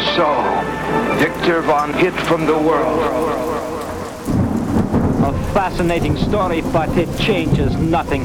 so, Victor von Hit from the World. A fascinating story, but it changes nothing.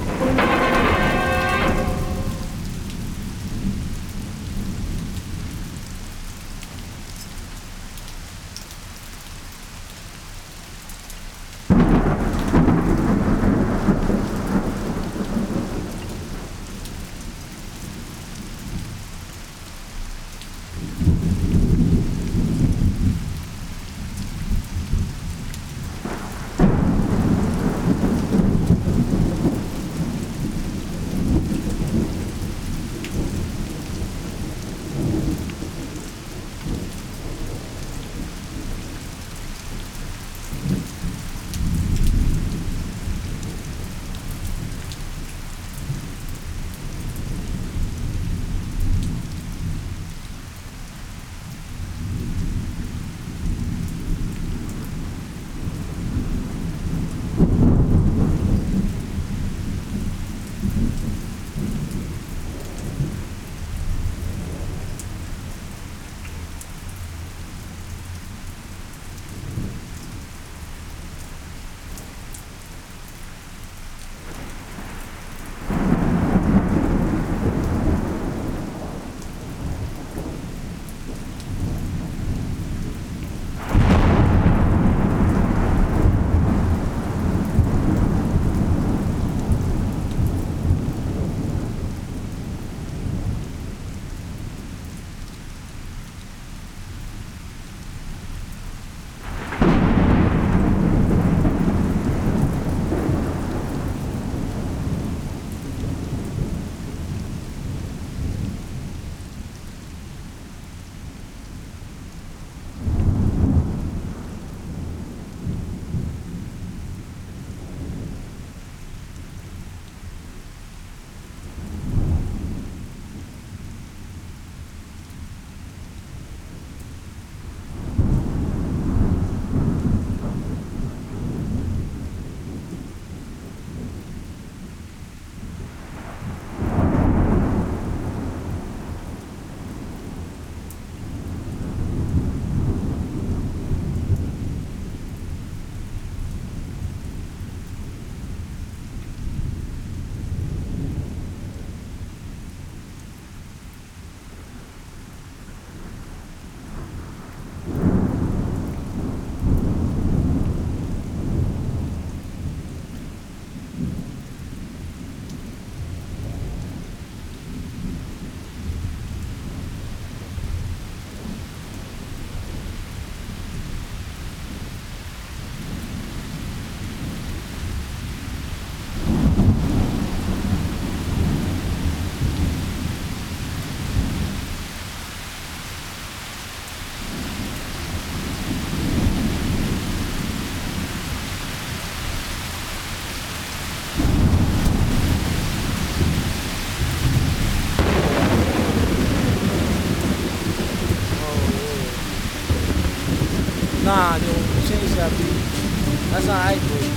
Nah, yo, change that beat. That's alright, bro.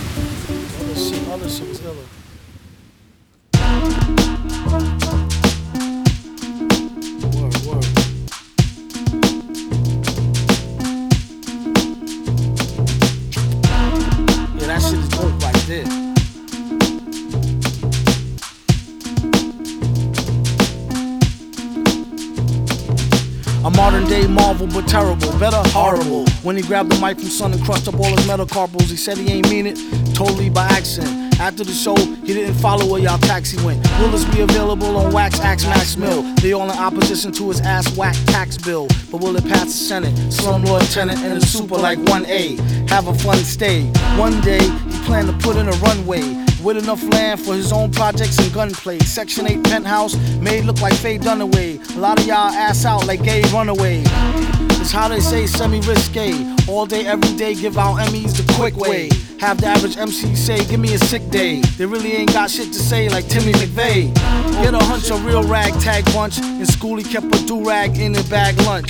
Other shit is iller. Word. Yeah, that shit is dope right there. A modern day marvel, but terrible, better horrible. When he grabbed the mic from Son and crushed up all his metacarpals, he said he ain't mean it, totally by accident. After the show, he didn't follow where y'all taxi went. Will this be available on Wax, Axe, Max Mill? They all in opposition to his ass whack tax bill. But will it pass the Senate? Slumlord tenant and a super like 1A. Have a fun stay. One day, he planned to put in a runway with enough land for his own projects and gunplay. Section 8 penthouse made look like Faye Dunaway. A lot of y'all ass out like gay runaway. It's how they say semi-risque. All day, every day, give out Emmys the quick way. Have the average MC say, give me a sick day. They really ain't got shit to say like Timmy McVeigh. Get a hunch, a real ragtag bunch. In school he kept a do-rag in a bag lunch.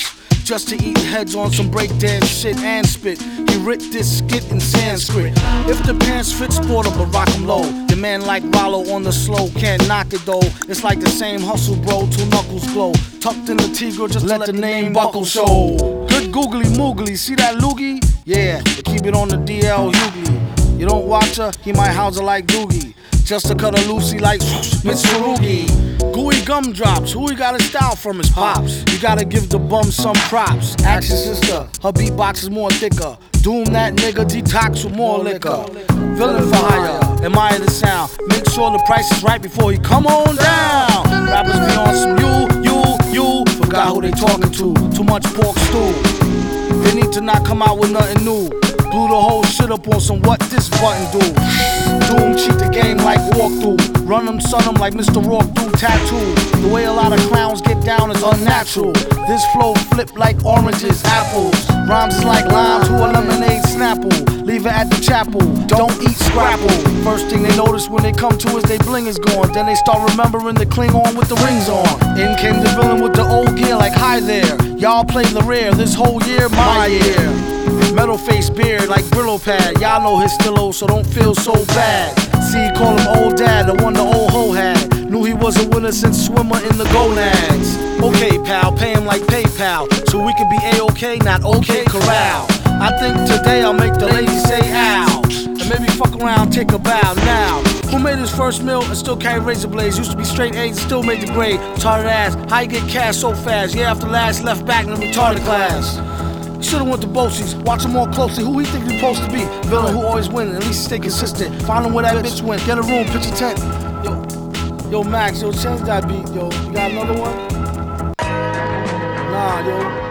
just to eat heads on some breakdance shit and spit. He writ this skit in Sanskrit. If the pants fit, sport 'em, but rock 'em low. The man like Rollo on the slow, can't knock it though. It's like the same hustle, bro, till knuckles glow. Tucked in the Tigre, just let the name buckle show. Good googly moogly, see that loogie? Yeah, but keep it on the DL Hughley. You don't watch her, he might house her like Doogie. Just to cut her loosey like Miss Farugi. Gooey gumdrops, who he got his style from his pops. You gotta give the bum some props. Ask your sister, her beatbox is more thicker. Doom that nigga, detox with more liquor. Villain for hire, admire the sound. Make sure the price is right before he come on down. Rappers be on some you. Forgot who they talking to. Too much pork stew. They need to not come out with nothing new. Blew the whole shit up on some what this button do. Doom cheat the game like walkthrough. Run them, son them like Mr. Rourke do tattoo. The way a lot of clowns get down is unnatural. This flow flip like oranges, apples. Rhymes is like lime to a lemonade snapple. Leave it at the chapel, don't eat scrapple. First thing they notice when they come to us, they bling is gone. Then they start remembering the Klingon with the rings on. In came the villain with the old gear like hi there. Y'all play the rare, this whole year, my year. Metal face beard like Brillo pad. Y'all know his stillo, so don't feel so bad. See, call him old dad, the one the old hoe had. Knew he was a winner since swimmer in the gonads. Okay, pal, pay him like PayPal, so we can be A-OK, not OK corral. I think today I'll make the ladies say ow, and maybe fuck around, take a bow now. Who made his first meal and still carry razor blades? Used to be straight A's and still made the grade. Retarded ass, how you get cash so fast? Yeah, after last left back in the retarded class. Should've went to Bosie's, watch him more closely. Who he think he supposed to be? Villain who always win, at least stay consistent. Find him where that bitch went, get a room, pitch a tent. Yo Max, yo change that beat, yo. You got another one? Nah, yo.